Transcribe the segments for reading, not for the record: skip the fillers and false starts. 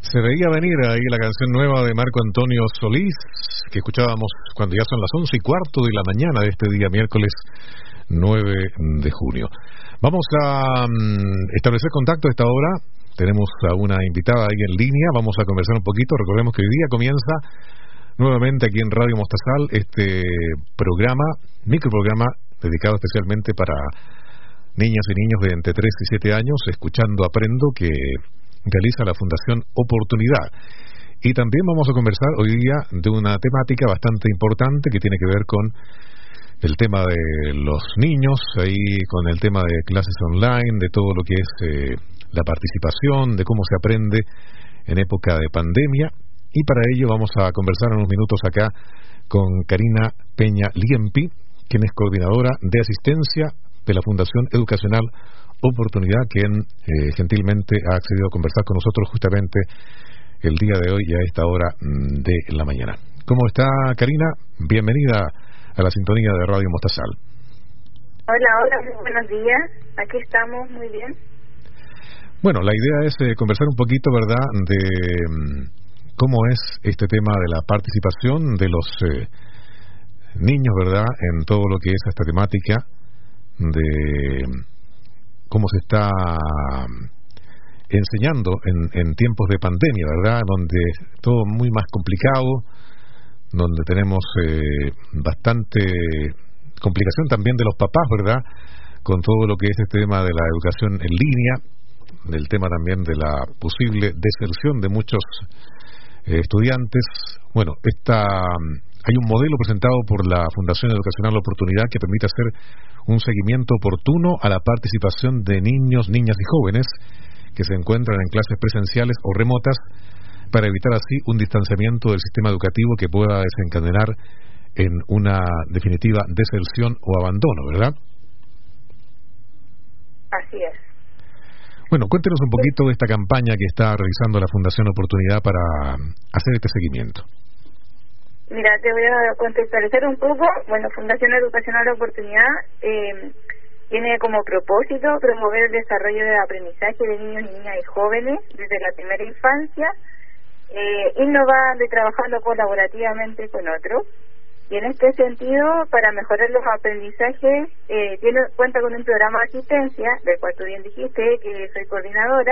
Se veía venir ahí la canción nueva de Marco Antonio Solís, que escuchábamos cuando ya son las 11:15 de la mañana de este día, miércoles 9 de junio. Vamos a establecer contacto a esta hora. Tenemos a una invitada ahí en línea. Vamos a conversar un poquito. Recordemos que hoy día comienza nuevamente aquí en Radio Mostazal este programa, microprograma, dedicado especialmente para niñas y niños de entre 3 y 7 años, Escuchando Aprendo, que realiza la Fundación Oportunidad. Y también vamos a conversar hoy día de una temática bastante importante que tiene que ver con el tema de los niños, ahí con el tema de clases online, de todo lo que es la participación, de cómo se aprende en época de pandemia. Y para ello vamos a conversar en unos minutos acá con Karina Peña Liempi, quien es coordinadora de asistencia de la Fundación Educacional Oportunidad, quien gentilmente ha accedido a conversar con nosotros justamente el día de hoy y a esta hora de la mañana. ¿Cómo está, Karina? Bienvenida a la sintonía de Radio Mostazal. Hola, muy buenos días. Aquí estamos, muy bien. Bueno, la idea es conversar un poquito, ¿verdad?, de cómo es este tema de la participación de los niños, ¿verdad?, en todo lo que es esta temática de cómo se está enseñando en tiempos de pandemia, ¿verdad?, donde todo muy más complicado, donde tenemos bastante complicación también de los papás, ¿verdad?, con todo lo que es este tema de la educación en línea, del tema también de la posible deserción de muchos estudiantes. Bueno, hay un modelo presentado por la Fundación Educacional Oportunidad que permite hacer un seguimiento oportuno a la participación de niños, niñas y jóvenes que se encuentran en clases presenciales o remotas, para evitar así un distanciamiento del sistema educativo que pueda desencadenar en una definitiva deserción o abandono, ¿verdad? Así es. Bueno, cuéntenos un poquito de esta campaña que está realizando la Fundación Oportunidad para hacer este seguimiento. Mira, te voy a contextualizar un poco. Bueno, Fundación Educacional Oportunidad tiene como propósito promover el desarrollo del aprendizaje de niños, niñas y jóvenes desde la primera infancia, innovando y trabajando colaborativamente con otros. Y en este sentido, para mejorar los aprendizajes, cuenta con un programa de asistencia, del cual tú bien dijiste, que soy coordinadora.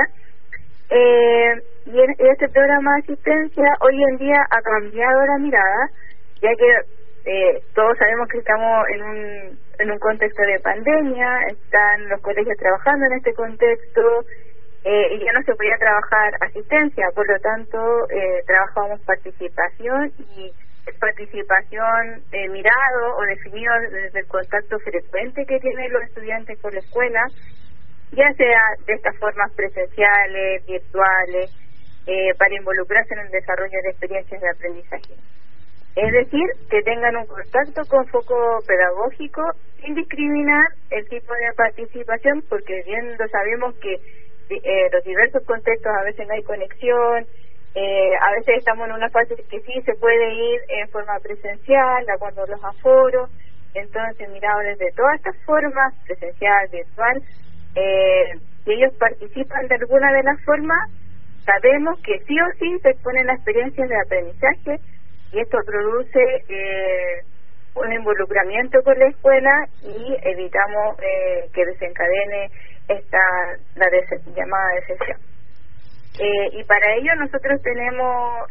Y este programa de asistencia hoy en día ha cambiado la mirada, ya que todos sabemos que estamos en un contexto de pandemia, están los colegios trabajando en este contexto, y ya no se podía trabajar asistencia, por lo tanto trabajamos participación y participación mirado o definido desde el contacto frecuente que tienen los estudiantes con la escuela, ya sea de estas formas presenciales, virtuales, para involucrarse en el desarrollo de experiencias de aprendizaje. Es decir, que tengan un contacto con foco pedagógico sin discriminar el tipo de participación, porque bien lo sabemos que los diversos contextos a veces no hay conexión. A veces estamos en una fase que sí se puede ir en forma presencial, de acuerdo a los aforos. Entonces, mirado desde todas estas formas, presencial, virtual, si ellos participan de alguna de las formas, sabemos que sí o sí se exponen a experiencias de aprendizaje, y esto produce un involucramiento con la escuela y evitamos que desencadene la llamada deserción. Y para ello nosotros tenemos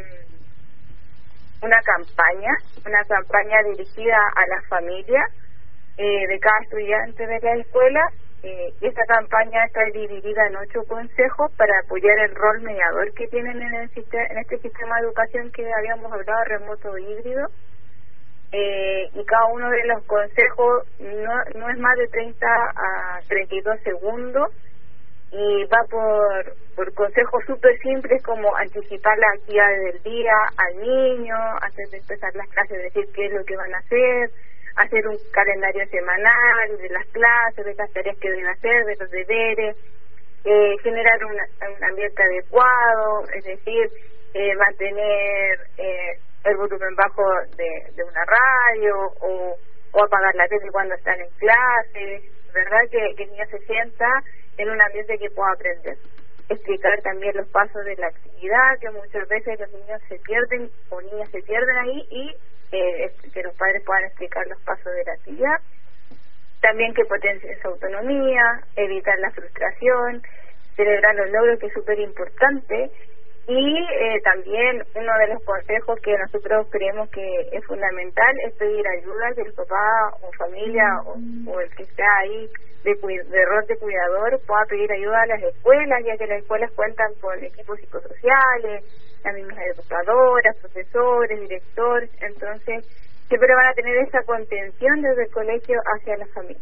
una campaña dirigida a las familias de cada estudiante de la escuela, y esta campaña está dividida en 8 consejos para apoyar el rol mediador que tienen en este sistema de educación que habíamos hablado, remoto o híbrido. Y cada uno de los consejos no es más de 30 a 32 segundos, y va por consejos súper simples, como anticipar las actividades del día al niño, antes de empezar las clases, decir qué es lo que van a hacer un calendario semanal de las clases, de las tareas que deben hacer, de los deberes, generar un ambiente adecuado, es decir, mantener el volumen bajo de una radio, o apagar la tele cuando están en clase, ¿verdad? Que el niño se sienta en un ambiente que pueda aprender. explicar también los pasos de la actividad, que muchas veces los niños se pierden o niñas se pierden ahí, y que los padres puedan explicar los pasos de la actividad. También que potencien su autonomía, evitar la frustración, celebrar los logros, que es súper importante. Y también uno de los consejos que nosotros creemos que es fundamental es pedir ayuda, que el papá o familia o el que está ahí de rol de cuidador pueda pedir ayuda a las escuelas, ya que las escuelas cuentan con equipos psicosociales, las mismas educadoras, profesores, directores, entonces siempre van a tener esa contención desde el colegio hacia la familia.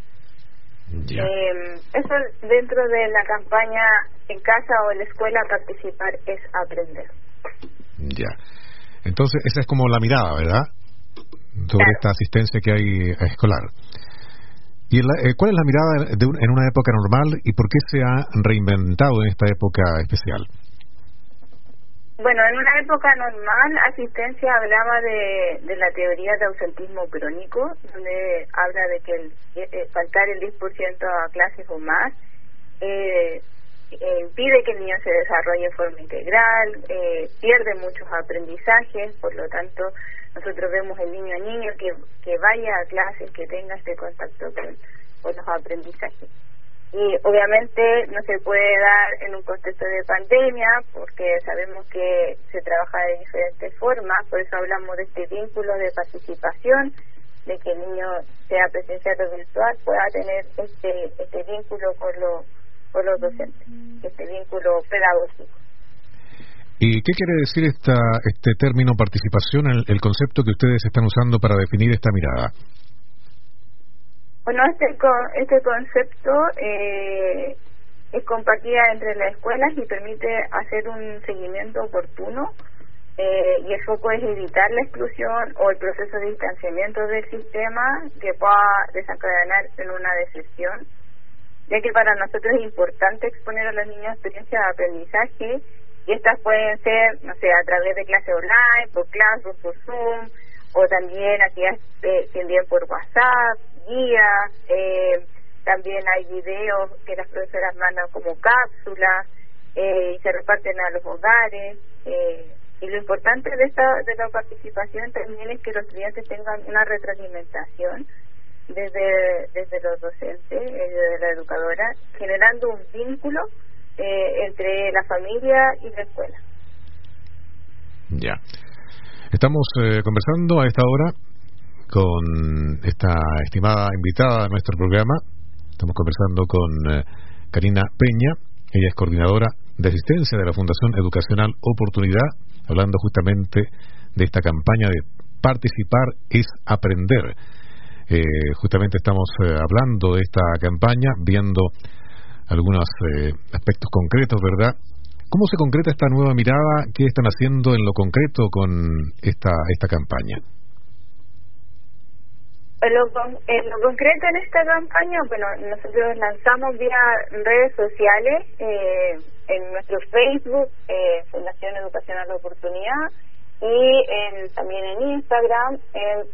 Eso dentro de la campaña en casa o en la escuela, participar es aprender. Ya. Entonces esa es como la mirada, ¿verdad? Sobre esta asistencia que hay escolar. ¿Y cuál es la mirada en una época normal y por qué se ha reinventado en esta época especial? Bueno, en una época normal, asistencia hablaba de la teoría de ausentismo crónico, donde habla de que faltar el 10% a clases o más impide que el niño se desarrolle de forma integral, pierde muchos aprendizajes, por lo tanto nosotros vemos el niño a niño que vaya a clases, que tenga este contacto con los aprendizajes. Y obviamente no se puede dar en un contexto de pandemia, porque sabemos que se trabaja de diferentes formas, por eso hablamos de este vínculo de participación, de que el niño, sea presencial o virtual, pueda tener este vínculo con los docentes, este vínculo pedagógico. ¿Y qué quiere decir este término participación, el concepto que ustedes están usando para definir esta mirada? Bueno, este concepto es compartida entre las escuelas y permite hacer un seguimiento oportuno, y el foco es evitar la exclusión o el proceso de distanciamiento del sistema que pueda desencadenar en una deserción, ya que para nosotros es importante exponer a los niños experiencias de aprendizaje, y estas pueden ser, no sé, a través de clases online, por Classroom, por Zoom, o también actividades que envíen por WhatsApp, guías, también hay videos que las profesoras mandan como cápsulas y se reparten a los hogares, y lo importante de la participación también es que los estudiantes tengan una retroalimentación desde los docentes, desde la educadora, generando un vínculo entre la familia y la escuela. Ya. Estamos conversando a esta hora con esta estimada invitada a nuestro programa. Estamos conversando con Karina Peña. Ella es coordinadora de asistencia de la Fundación Educacional Oportunidad, hablando justamente de esta campaña de participar es aprender. Justamente estamos hablando de esta campaña, viendo algunos aspectos concretos, ¿verdad? ¿Cómo se concreta esta nueva mirada? ¿Qué están haciendo en lo concreto con esta campaña? En lo concreto en esta campaña, bueno, nosotros lanzamos vía redes sociales, en nuestro Facebook, Fundación Educacional Oportunidad, y también en Instagram, en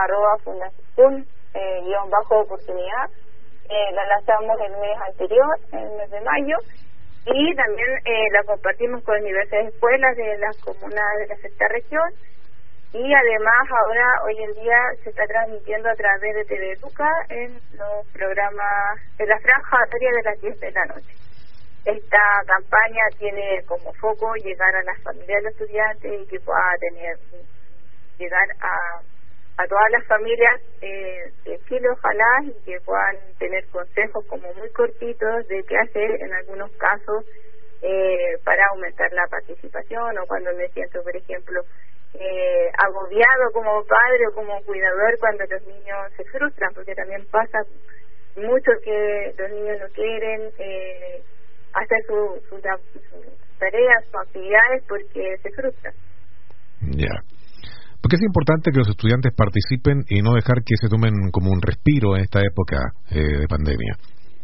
@fundación_oportunidad. La lanzamos el mes anterior, el mes de mayo, y también la compartimos con diversas escuelas de las comunas de la sexta región, y además ahora, hoy en día, se está transmitiendo a través de TV Educa en los programas, en la franja horaria de las 10 de la noche. Esta campaña tiene como foco llegar a las familias de los estudiantes y que pueda llegar a todas las familias de Chile, ojalá, y que puedan tener consejos como muy cortitos de qué hacer en algunos casos para aumentar la participación, o cuando me siento, por ejemplo, agobiado como padre o como cuidador cuando los niños se frustran, porque también pasa mucho que los niños no quieren hacer sus tareas, sus actividades, porque se frustran. Ya. Porque es importante que los estudiantes participen y no dejar que se tomen como un respiro en esta época de pandemia.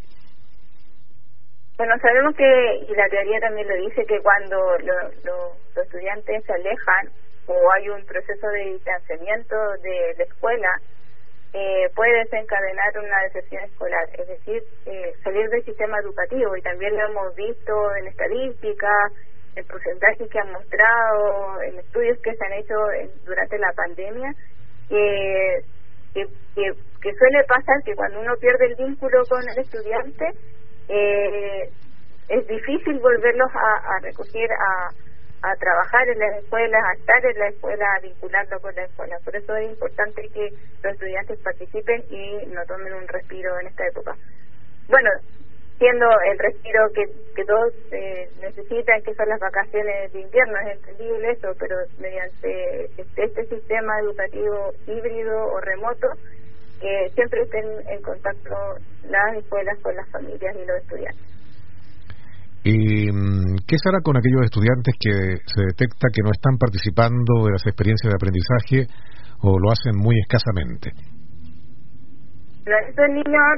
Bueno, sabemos que, y la teoría también lo dice, que cuando los estudiantes se alejan o hay un proceso de distanciamiento de la escuela, puede desencadenar una deserción escolar, es decir, salir del sistema educativo. Y también lo hemos visto en estadísticas, en porcentajes que han mostrado, en estudios que se han hecho durante la pandemia, que suele pasar que cuando uno pierde el vínculo con el estudiante, es difícil volverlos a recoger, a trabajar en las escuelas, a estar en la escuela, a vincularlo con la escuela. Por eso es importante que los estudiantes participen y no tomen un respiro en esta época. Bueno, siendo el respiro que todos necesitan, que son las vacaciones de invierno, es entendible eso, pero mediante este sistema educativo híbrido o remoto, que siempre estén en contacto las escuelas con las familias y los estudiantes. ¿Y qué se hará con aquellos estudiantes que se detecta que no están participando de las experiencias de aprendizaje o lo hacen muy escasamente? Estos niños,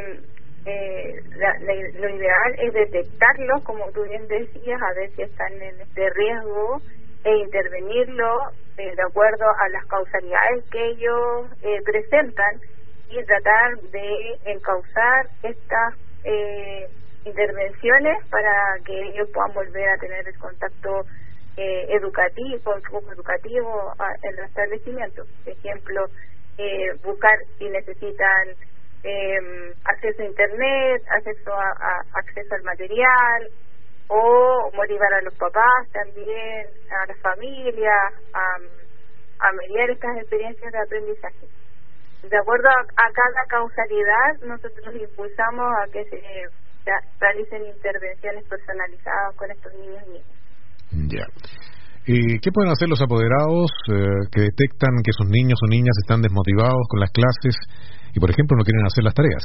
lo ideal es detectarlos, como tú bien decías, a ver si están en este riesgo e intervenirlo de acuerdo a las causalidades que ellos presentan y tratar de encauzar estas intervenciones para que ellos puedan volver a tener el contacto educativo, el flujo educativo en los establecimientos. Por ejemplo, buscar si necesitan acceso a internet, acceso al material, o motivar a los papás también, a las familias, a mediar estas experiencias de aprendizaje. De acuerdo a cada causalidad, nosotros impulsamos a que se realicen intervenciones personalizadas con estos niños y niñas. Ya. ¿Y qué pueden hacer los apoderados que detectan que sus niños o niñas están desmotivados con las clases y, por ejemplo, no quieren hacer las tareas?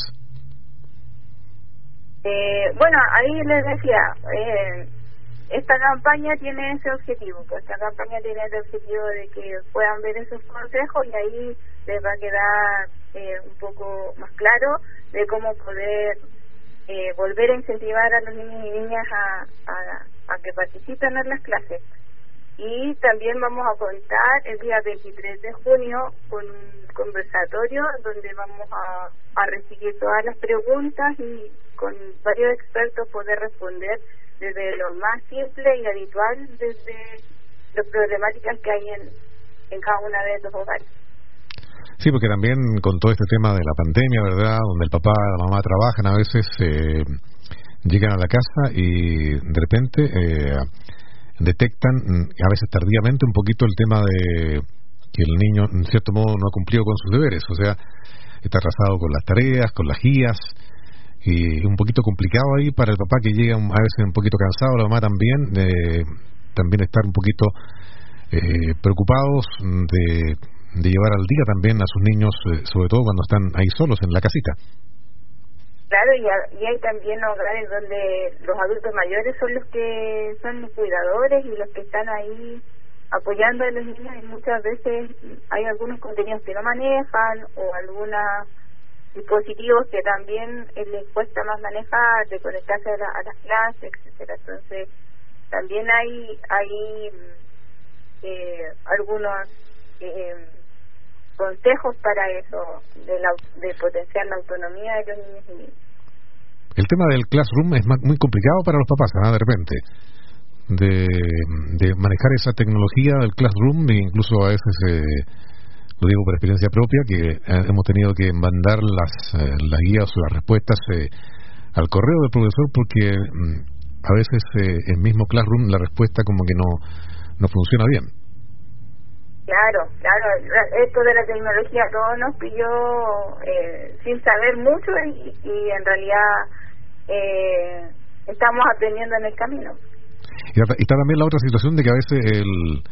Bueno, ahí les decía, esta campaña tiene ese objetivo, pues esta campaña tiene el objetivo de que puedan ver esos consejos y ahí les va a quedar un poco más claro de cómo poder volver a incentivar a los niños y niñas a que participen en las clases. Y también vamos a contar el día 23 de junio con un conversatorio donde vamos a recibir todas las preguntas y con varios expertos poder responder desde lo más simple y habitual, desde las problemáticas que hay en cada una de los hogares. Sí, porque también con todo este tema de la pandemia, ¿verdad?, donde el papá y la mamá trabajan, a veces llegan a la casa y de repente detectan, a veces tardíamente, un poquito el tema de que el niño, en cierto modo, no ha cumplido con sus deberes, o sea, está atrasado con las tareas, con las guías, y un poquito complicado ahí para el papá, que llega a veces un poquito cansado, la mamá también estar un poquito preocupados de llevar al día también a sus niños, sobre todo cuando están ahí solos en la casita. Claro, y hay también hogares donde los adultos mayores son los que son los cuidadores y los que están ahí apoyando a los niños, y muchas veces hay algunos contenidos que no manejan o algunos dispositivos que también les cuesta más manejar, de conectarse a las clases, etcétera. Entonces también hay algunos consejos para eso, de potenciar la autonomía de los niños y niñas. El tema del classroom es muy complicado para los papás, de repente, de manejar esa tecnología del classroom, e incluso a veces, lo digo por experiencia propia, que hemos tenido que mandar las guías o las respuestas al correo del profesor, porque a veces el mismo classroom, la respuesta como que no funciona bien. Claro, esto de la tecnología todo nos pilló sin saber mucho y en realidad estamos aprendiendo en el camino. Y está también la otra situación de que a veces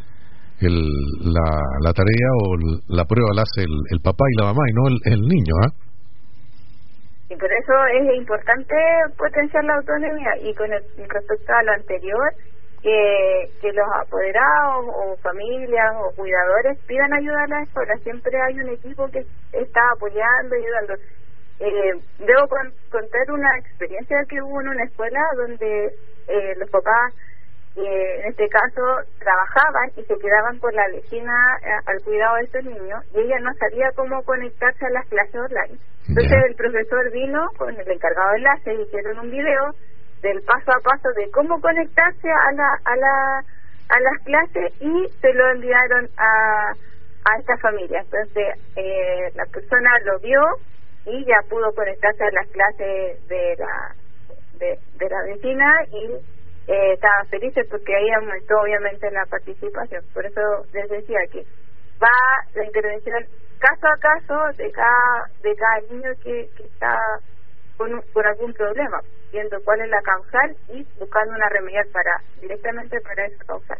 la tarea o la prueba la hace el papá y la mamá y no el niño, ¿ah? Y por eso es importante potenciar la autonomía. Y con respecto a lo anterior, que los apoderados o familias o cuidadores pidan ayuda a la escuela. Siempre hay un equipo que está apoyando, ayudando. Debo contar una experiencia que hubo en una escuela donde los papás en este caso trabajaban y se quedaban con la vecina al cuidado de estos niños, y ella no sabía cómo conectarse a las clases online. Entonces el profesor vino con el encargado de enlace y hicieron un video del paso a paso de cómo conectarse a las clases, y se lo enviaron a esta familia. Entonces la persona lo vio y ya pudo conectarse a las clases de la vecina, y estaban felices porque ahí aumentó obviamente la participación. Por eso les decía que va la intervención caso a caso de cada niño que está con algún problema, viendo cuál es la causal y buscando una remedial directamente para esa causal.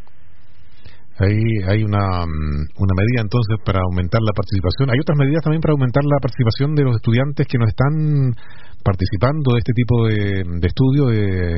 Hay una medida entonces para aumentar la participación. Hay otras medidas también para aumentar la participación de los estudiantes que no están participando de este tipo de estudio,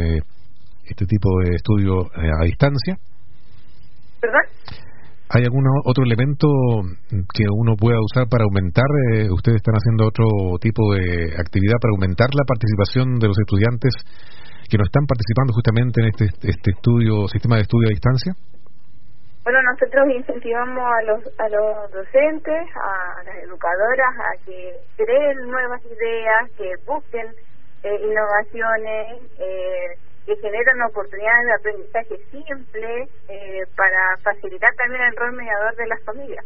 a distancia. ¿Perdón? ¿Hay algún otro elemento que uno pueda usar para aumentar? ¿Ustedes están haciendo otro tipo de actividad para aumentar la participación de los estudiantes que no están participando justamente en este sistema de estudio a distancia? Bueno, nosotros incentivamos a los docentes, a las educadoras, a que creen nuevas ideas, que busquen innovaciones, que generan oportunidades de aprendizaje simple para facilitar también el rol mediador de las familias.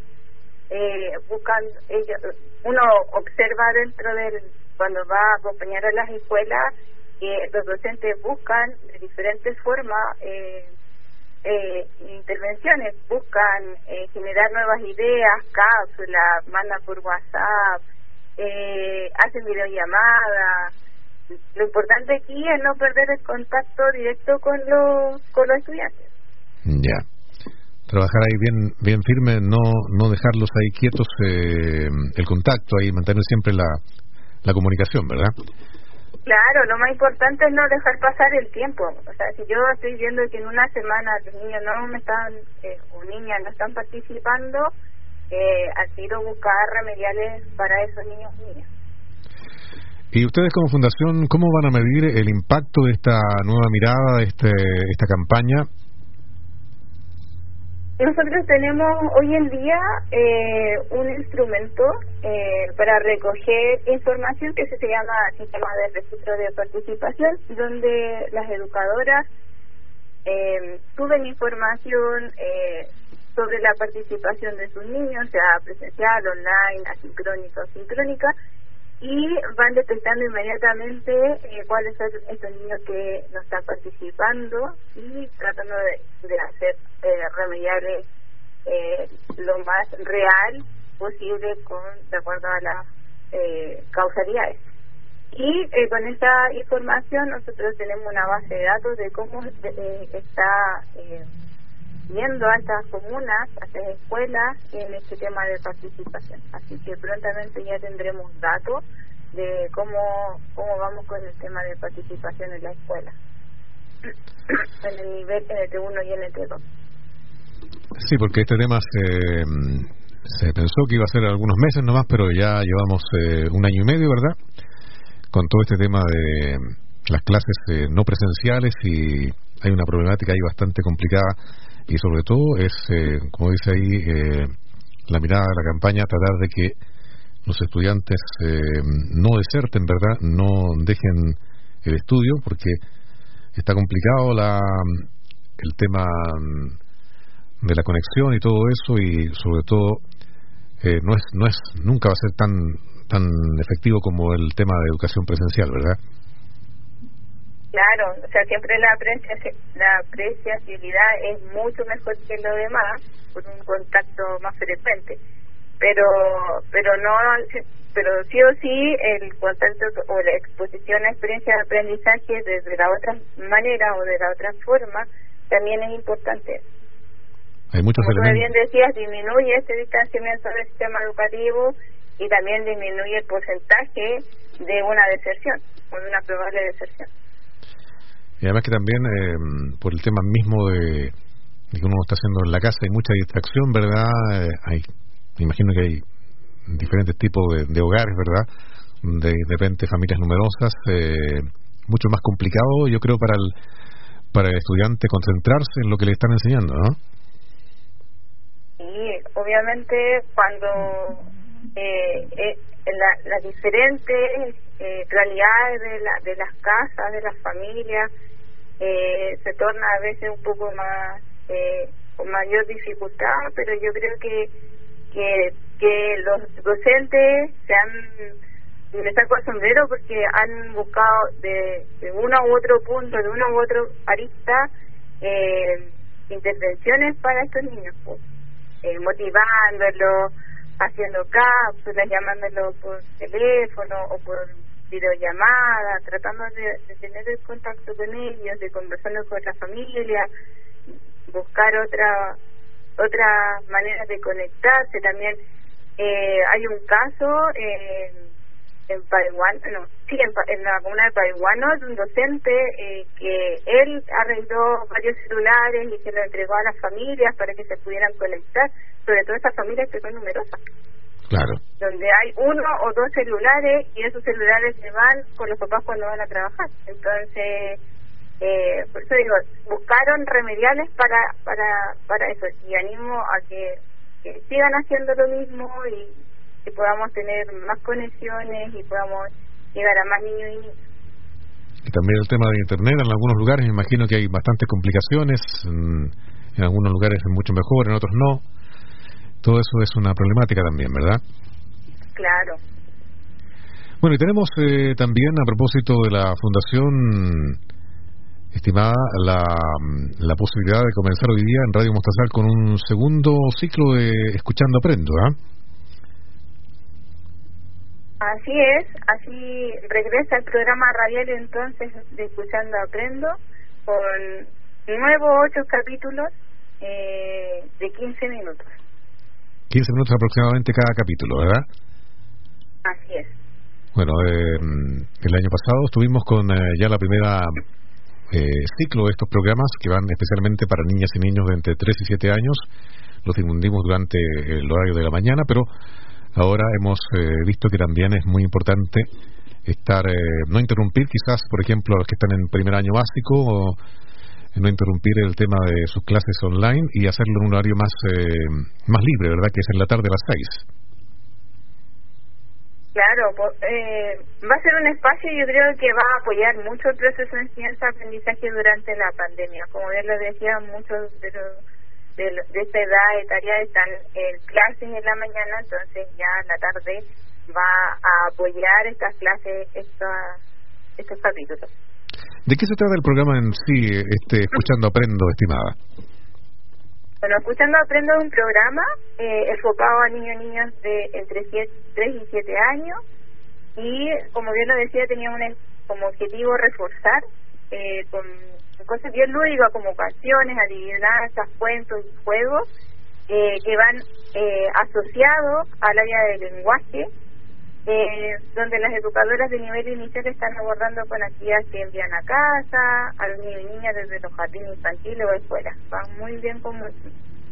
Uno observa cuando va a acompañar a las escuelas, que los docentes buscan de diferentes formas intervenciones, buscan generar nuevas ideas, cápsulas, mandan por WhatsApp, hacen videollamadas. Lo importante aquí es no perder el contacto directo con los estudiantes. Ya. Trabajar ahí bien firme, no dejarlos ahí quietos, el contacto ahí, mantener siempre la comunicación, ¿verdad? Claro, lo más importante es no dejar pasar el tiempo. O sea, si yo estoy viendo que en una semana los niños o niñas no están participando, al tiro buscar remediales para esos niños y niñas. ¿Y ustedes como fundación cómo van a medir el impacto de esta nueva mirada, de esta campaña? Nosotros tenemos hoy en día un instrumento para recoger información que se llama Sistema de Registro de Participación, donde las educadoras suben información sobre la participación de sus niños, sea presencial, online, asincrónica o sincrónica, y van detectando inmediatamente cuáles son estos niños que no están participando y tratando de hacer remediales lo más real posible de acuerdo a las causalidades. Y con esta información nosotros tenemos una base de datos de cómo está yendo a estas comunas, a estas escuelas en este tema de participación. Así que prontamente ya tendremos datos de cómo vamos con el tema de participación en la escuela, en el nivel NT1 y NT2. Sí, porque este tema se pensó que iba a ser algunos meses nomás, pero ya llevamos 1 año y medio, ¿verdad? Con todo este tema de las clases no presenciales, y hay una problemática ahí bastante complicada. Y sobre todo es, como dice ahí, la mirada de la campaña, tratar de que los estudiantes no deserten, ¿verdad? No dejen el estudio, porque está complicado el tema de la conexión y todo eso, y sobre todo nunca va a ser tan efectivo como el tema de educación presencial, ¿verdad? Claro, o sea, siempre la apreciabilidad es mucho mejor que lo demás, por un contacto más frecuente, pero sí o sí el contacto o la exposición a experiencias de aprendizaje de la otra manera o de la otra forma también es importante. Hay muchos Como elementos. tú bien decías, disminuye este distanciamiento del sistema educativo y también disminuye el porcentaje de una deserción o de una probable deserción. Y además que también por el tema mismo de que uno está haciendo en la casa, hay mucha distracción, ¿verdad? Me imagino que hay diferentes tipos de hogares, ¿verdad? De repente familias numerosas, mucho más complicado, yo creo, para para el estudiante concentrarse en lo que le están enseñando, ¿no? Sí, obviamente cuando las diferentes realidades de las casas, de las familias, se torna a veces un poco más con mayor dificultad, pero yo creo que los docentes me saco el sombrero porque han buscado de uno u otro punto, de uno u otro arista, intervenciones para estos niños, pues, motivándolos, haciendo cápsulas, llamándolos por teléfono o por videollamada, tratando de tener el contacto con ellos, de conversando con la familia, buscar otra manera de conectarse. También hay un caso en Parihuano, en la comuna de Parihuano, de un docente que él arregló varios celulares y se lo entregó a las familias para que se pudieran conectar, sobre todo esas familias que son numerosas. Claro. Donde hay uno o dos celulares y esos celulares se van con los papás cuando van a trabajar. Entonces, por eso digo, buscaron remediales para eso, y animo a que sigan haciendo lo mismo y que podamos tener más conexiones y podamos llegar a más niños y niñas. Y también el tema de internet, en algunos lugares me imagino que hay bastantes complicaciones, en algunos lugares es mucho mejor, en otros no. Todo eso es una problemática también, ¿verdad? Claro. Bueno, y tenemos también, a propósito de la fundación, estimada, la posibilidad de comenzar hoy día en Radio Mostazal con un segundo ciclo de Escuchando Aprendo, ¿ah? Así es, así regresa el programa radial entonces de Escuchando Aprendo con nuevos 8 capítulos de 15 minutos. 15 minutos aproximadamente cada capítulo, ¿verdad? Así es. Bueno, el año pasado estuvimos con ya la primera ciclo de estos programas que van especialmente para niñas y niños de entre 3 y 7 años. Los difundimos durante el horario de la mañana, pero ahora hemos visto que también es muy importante no interrumpir quizás, por ejemplo, a los que están en primer año básico, o no interrumpir el tema de sus clases online y hacerlo en un horario más libre, ¿verdad? Que es en la tarde a las 6. Claro, va a ser un espacio, yo creo que va a apoyar mucho el proceso de enseñanza-aprendizaje durante la pandemia. Como bien lo decía, muchos de esta edad etaria están en clases en la mañana, entonces ya en la tarde va a apoyar estas clases, estos capítulos. ¿De qué se trata el programa en sí, Escuchando Aprendo, estimada? Bueno, Escuchando Aprendo es un programa enfocado a niños y niñas de entre 3 y 7 años, y como bien lo decía, tenía como objetivo reforzar con cosas bien lúdicas como canciones, adivinanzas, cuentos y juegos que van asociados al área del lenguaje, donde las educadoras de nivel inicial están abordando con actividades que envían a casa, a los niños y niñas desde los jardines infantiles o escuelas. Van muy bien comunados,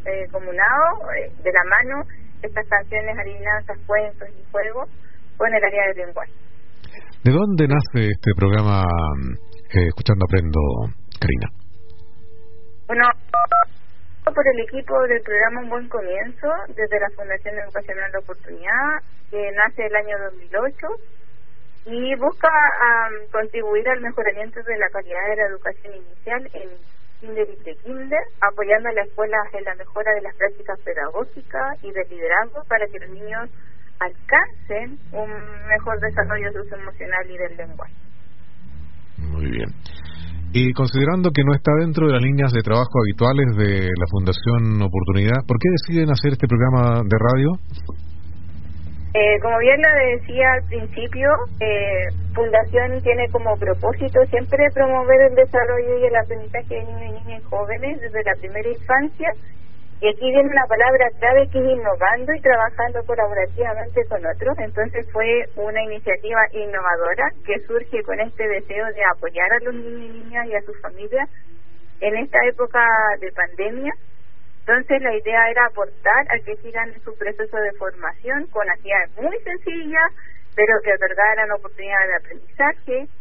de la mano, estas canciones, adivinanzas, cuentos y juegos con el área del lenguaje. ¿De dónde nace este programa Escuchando Aprendo, Karina? Bueno, por el equipo del programa Un Buen Comienzo, desde la Fundación Educacional de Oportunidad, que nace el año 2008 y busca contribuir al mejoramiento de la calidad de la educación inicial en kinder y pre-kinder, apoyando a las escuelas en la mejora de las prácticas pedagógicas y del liderazgo para que los niños alcancen un mejor desarrollo socioemocional y del lenguaje. Muy bien. Y considerando que no está dentro de las líneas de trabajo habituales de la Fundación Oportunidad, ¿por qué deciden hacer este programa de radio? Como bien lo decía al principio, Fundación tiene como propósito siempre promover el desarrollo y el aprendizaje de niños y niñas y jóvenes desde la primera infancia, y aquí viene una palabra clave que es innovando y trabajando colaborativamente con otros. Entonces fue una iniciativa innovadora que surge con este deseo de apoyar a los niños y niñas y a sus familias en esta época de pandemia. Entonces la idea era aportar a que sigan su proceso de formación con actividades muy sencillas, pero que otorgaran oportunidades de aprendizaje,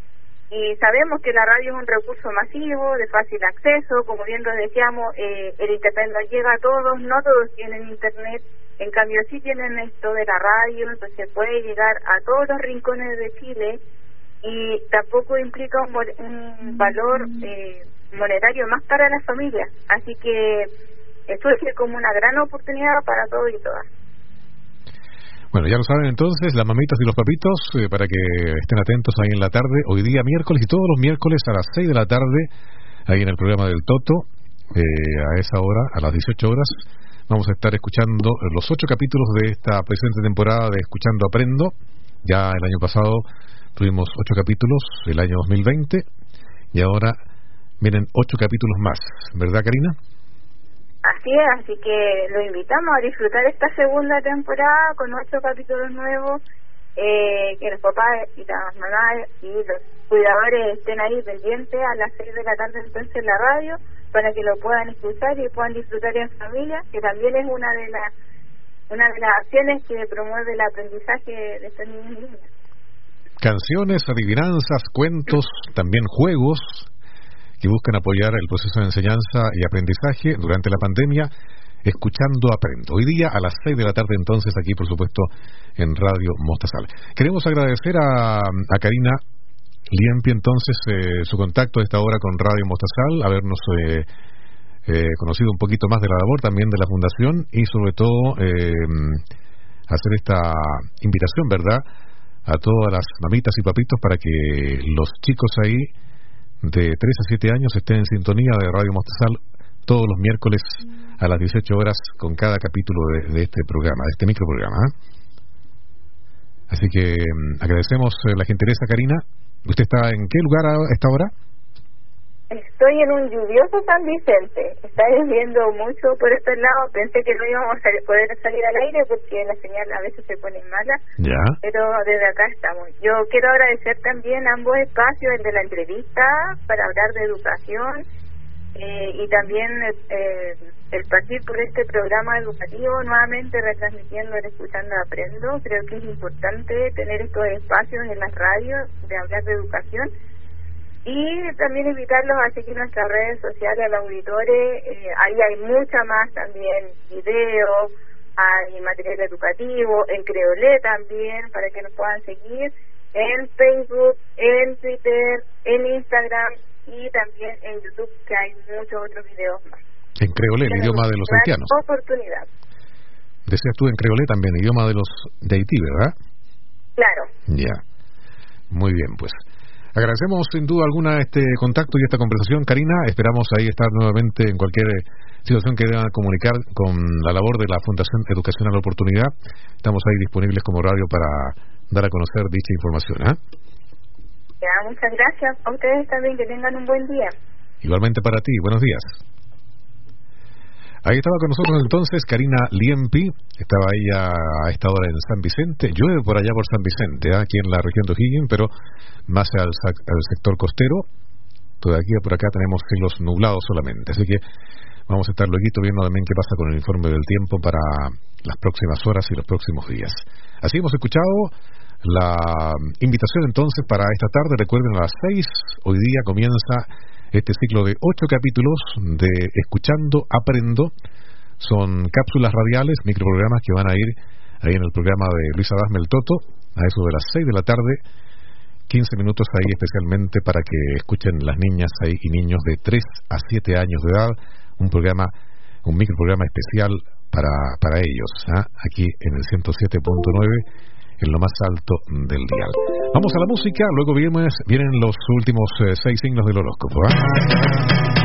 Y sabemos que la radio es un recurso masivo, de fácil acceso, como bien lo decíamos, el internet no llega a todos, no todos tienen internet, en cambio sí tienen esto de la radio, entonces puede llegar a todos los rincones de Chile y tampoco implica un valor monetario más para las familias, así que esto es como una gran oportunidad para todos y todas. Bueno, ya lo saben entonces, las mamitas y los papitos, para que estén atentos ahí en la tarde, hoy día miércoles y todos los miércoles a las 6 de la tarde, ahí en el programa del Toto, a esa hora, a las 18 horas, vamos a estar escuchando los 8 capítulos de esta presente temporada de Escuchando Aprendo. Ya el año pasado tuvimos 8 capítulos, el año 2020, y ahora vienen 8 capítulos más, ¿verdad, Karina? Así es, así que lo invitamos a disfrutar esta segunda temporada con 8 capítulos nuevos, que los papás y las mamás y los cuidadores estén ahí pendientes a las 6 de la tarde entonces en la radio, para que lo puedan escuchar y puedan disfrutar en familia, que también es una de las acciones que promueve el aprendizaje de estos niños y niñas. Canciones, adivinanzas, cuentos, también juegos que buscan apoyar el proceso de enseñanza y aprendizaje durante la pandemia, Escuchando Aprendo. Hoy día a las 6 de la tarde entonces, aquí por supuesto en Radio Mostazal. Queremos agradecer a Karina Liempi entonces su contacto a esta hora con Radio Mostazal, habernos conocido un poquito más de la labor también de la Fundación y sobre todo hacer esta invitación, ¿verdad?, a todas las mamitas y papitos para que los chicos ahí de 3 a 7 años estén en sintonía de Radio Mostazal todos los miércoles a las 18 horas con cada capítulo de este programa, de este microprograma. Así que agradecemos la gentileza, Karina. ¿Usted está en qué lugar a esta hora? Estoy en un lluvioso San Vicente. Está lloviendo mucho por estos lados. Pensé que no íbamos a poder salir al aire porque la señal a veces se pone mala. Ya. Pero desde acá estamos. Yo quiero agradecer también ambos espacios, el de la entrevista para hablar de educación y también el partir por este programa educativo, nuevamente retransmitiendo el Escuchando Aprendo. Creo que es importante tener estos espacios en las radios de hablar de educación. Y también invitarlos a seguir nuestras redes sociales, a los auditores. Ahí hay mucha más también, videos, hay material educativo, en Creolé también, para que nos puedan seguir, en Facebook, en Twitter, en Instagram y también en YouTube, que hay muchos otros videos más. En Creolé, el idioma de los haitianos. Oportunidad. Decías tú en Creolé también, idioma de los de Haití, ¿verdad? Claro. Ya. Muy bien, pues. Agradecemos sin duda alguna este contacto y esta conversación, Karina. Esperamos ahí estar nuevamente en cualquier situación que deban comunicar con la labor de la Fundación Educación a la Oportunidad. Estamos ahí disponibles como radio para dar a conocer dicha información. Ya, muchas gracias. A ustedes también, que tengan un buen día. Igualmente para ti, buenos días. Ahí estaba con nosotros entonces Karina Liempi, estaba ahí a esta hora en San Vicente. Llueve por allá por San Vicente, aquí en la región de O'Higgins, pero más al sector costero. Todo aquí por acá tenemos cielos nublados solamente, así que vamos a estar luego viendo también qué pasa con el informe del tiempo para las próximas horas y los próximos días. Así hemos escuchado la invitación entonces para esta tarde. Recuerden, a las 6 hoy día comienza este ciclo de 8 capítulos de Escuchando Aprendo. Son cápsulas radiales, microprogramas que van a ir ahí en el programa de Luisa Dasme el Toto, a eso de las 6 de la tarde, 15 minutos ahí especialmente para que escuchen las niñas ahí y niños de 3 a 7 años de edad, un microprograma especial para ellos, aquí en el 107.9, en lo más alto del dial. Vamos a la música, luego vienen los últimos 6 signos del horóscopo.